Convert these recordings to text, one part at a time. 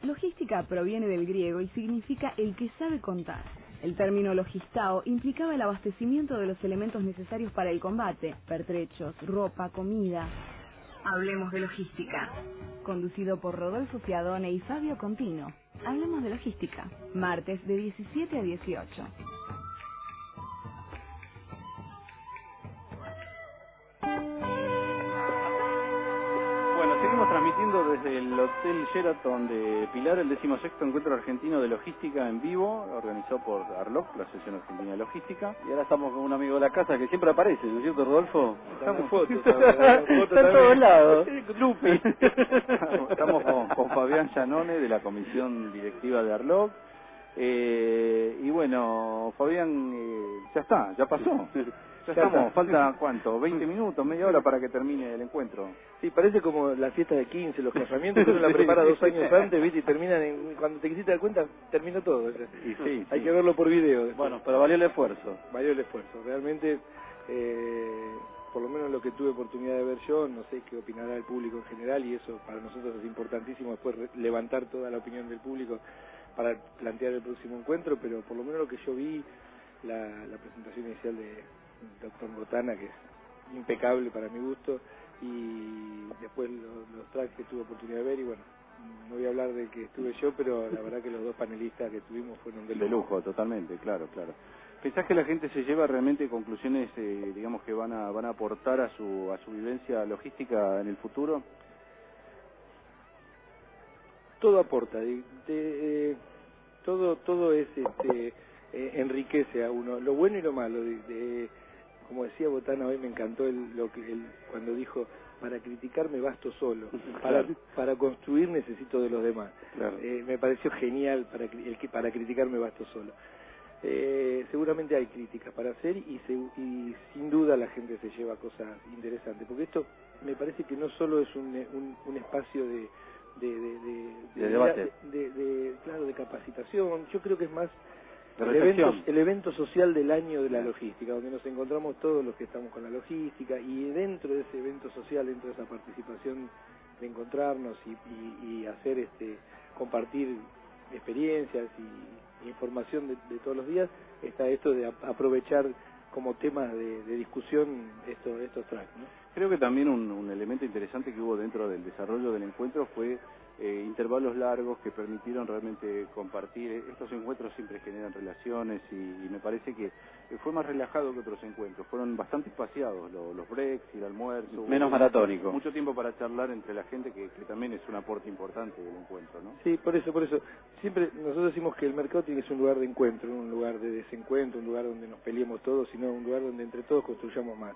Logística proviene del griego y significa el que sabe contar. El término logistao implicaba el abastecimiento de los elementos necesarios para el combate, pertrechos, ropa, comida. Hablemos de logística. Conducido por Rodolfo Fiadone y Fabio Contino. Hablemos de logística. Martes de 17 a 18. Bueno, seguimos transmitiendo desde el Hotel Sheraton de Pilar el 16º Encuentro Argentino de Logística en vivo, organizado por ARLOC, la Asociación Argentina de Logística. Y ahora estamos con un amigo de la casa que siempre aparece, ¿no es cierto, Rodolfo? Estamos fotos, está en todos lados. Lupi. Estamos con Fabián Giannone de la Comisión Directiva de ARLOC. Y bueno, Fabián, ya está, ya pasó. Ya estamos, falta ¿cuánto? ¿20 minutos, media hora para que termine el encuentro? Sí, parece como la fiesta de 15, los casamientos que uno la prepara 2 años antes, ¿viste? Y terminan, cuando te quisiste dar cuenta, terminó todo. Y sí, hay que verlo por video. Bueno, pero valió el esfuerzo. Valió el esfuerzo. Realmente, por lo menos lo que tuve oportunidad de ver yo, no sé qué opinará el público en general, y eso para nosotros es importantísimo, después levantar toda la opinión del público para plantear el próximo encuentro, pero por lo menos lo que yo vi, la presentación inicial de Dr. Botana, que es impecable para mi gusto, y después los tracks que tuve oportunidad de ver, y bueno, no voy a hablar de que estuve yo, pero la verdad que los dos panelistas que tuvimos fueron de lujo, totalmente, claro. ¿Pensás que la gente se lleva realmente conclusiones, digamos, que van a aportar a su vivencia logística en el futuro? Todo aporta, todo es enriquece a uno, lo bueno y lo malo. Como decía Botana hoy, me encantó cuando dijo: para criticar me basto solo, para construir necesito de los demás. Claro. Me pareció genial para criticar me basto solo. Seguramente hay críticas para hacer y sin duda la gente se lleva cosas interesantes, porque esto me parece que no solo es un espacio de debate, claro, de capacitación. Yo creo que es más el evento social del año de la logística, donde nos encontramos todos los que estamos con la logística, y dentro de ese evento social, dentro de esa participación de encontrarnos y hacer compartir experiencias y información de todos los días, está esto de aprovechar como temas de discusión estos tracks, ¿no? Creo que también un elemento interesante que hubo dentro del desarrollo del encuentro fue intervalos largos que permitieron realmente compartir. Estos encuentros siempre generan relaciones y me parece que fue más relajado que otros encuentros. Fueron bastante espaciados los breaks y el almuerzo. Menos maratónico. Mucho tiempo para charlar entre la gente, que también es un aporte importante del encuentro, ¿no? Sí, por eso. Siempre nosotros decimos que el mercado tiene que ser un lugar de encuentro, no un lugar de desencuentro, un lugar donde nos peleemos todos, sino un lugar donde entre todos construyamos más.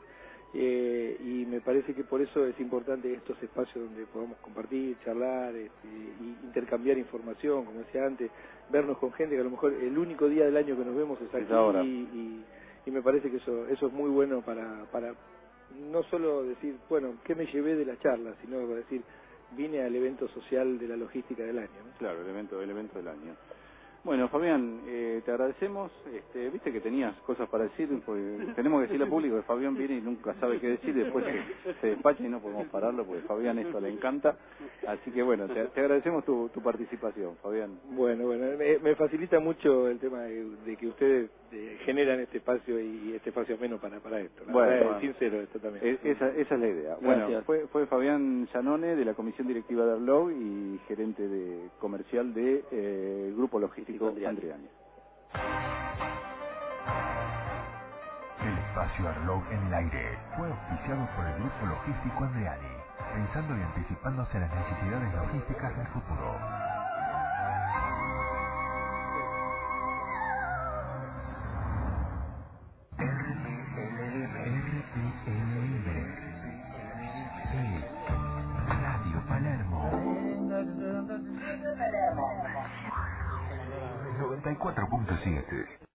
Y me parece que por eso es importante estos espacios donde podamos compartir, charlar, y intercambiar información, como decía antes, vernos con gente que a lo mejor el único día del año que nos vemos es aquí, ahora. Y me parece que eso es muy bueno para no solo decir, bueno, ¿qué me llevé de la charla?, sino para decir, vine al evento social de la logística del año, ¿no? Claro, el evento del año. Bueno, Fabián, te agradecemos. Viste que tenías cosas para decir, porque tenemos que decirle al público que Fabián viene y nunca sabe qué decir, después se despacha y no podemos pararlo, porque Fabián esto le encanta. Así que bueno, te agradecemos tu participación, Fabián. Bueno, me facilita mucho el tema de que ustedes generan este espacio y este espacio menos para esto. Bueno, sincero esto también. Esa es la idea. Gracias. Bueno, fue Fabián Giannone de la Comisión Directiva de ARLOC y gerente comercial de Grupo Logístico Andriani. El espacio ARLOC en el aire fue auspiciado por el Grupo Logístico Andriani, pensando y anticipándose a las necesidades logísticas del futuro. Radio Palermo 94.7